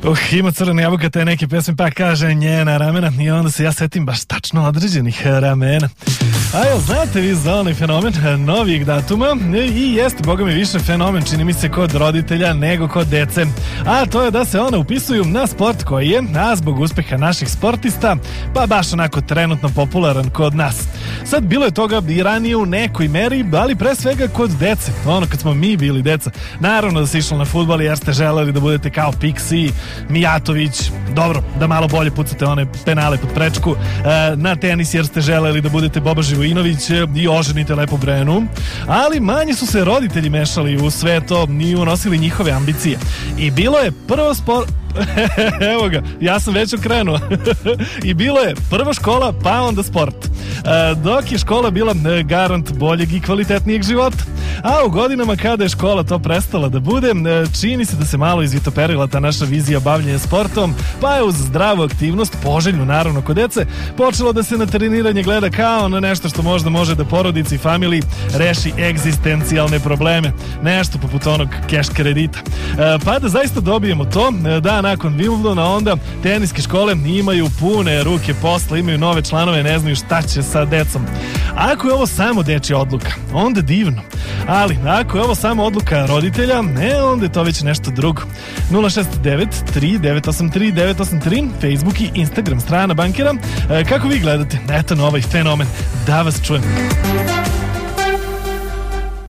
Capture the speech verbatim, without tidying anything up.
Uh, ima Crvena jabuka te neke pesme, pa kaže njena ramena i onda se ja setim baš tačno određenih ramena. A jel znate vi za onaj fenomen novijeg datuma? I jeste, boga mi, više fenomen, čini mi se, kod roditelja nego kod dece. A to je da se one upisuju na sport koji je, a zbog uspeha naših sportista, pa baš onako trenutno popularan kod nas. Sad, bilo je toga i ranije u nekoj meri, ali pre svega kod dece. Ono, kad smo mi bili deca. Naravno da se išlo na fudbal jer ste želeli da budete kao Piksi, Mijatović, dobro, da malo bolje pucate one penale pod prečku, na tenis jer ste želeli da budete Boba Živojinović i oženite lepo Brenu, ali manje su se roditelji mešali u sve to i unosili njihove ambicije. I bilo je prvo sport... Evo ga, ja sam već okrenuo. I bilo je prva škola, pa onda sport. Dok je škola bila garant boljeg i kvalitetnijeg života. A u godinama kada je škola to prestala da bude, čini se da se malo izvitoperila ta naša vizija bavljenja sportom, pa je uz zdravu aktivnost, poželjnu naravno kod dece, počelo da se na treniranje gleda kao na nešto što možda može da porodici i familiji reši egzistencijalne probleme. Nešto poput onog keš kredita. Pa da zaista dobijemo to, da nakon Wimbledona onda teniske škole imaju pune ruke posla, imaju nove članove, ne znaju šta će sa decom. Ako je ovo samo dečja odluka, onda divno. Ali ako je ovo samo odluka roditelja, ne, onda je to već nešto drugo. nula šest devet tri devet osam tri devet osam tri, Facebook i Instagram strana Bankera. Kako vi gledate, eto na ovaj fenomen, da vas čujem.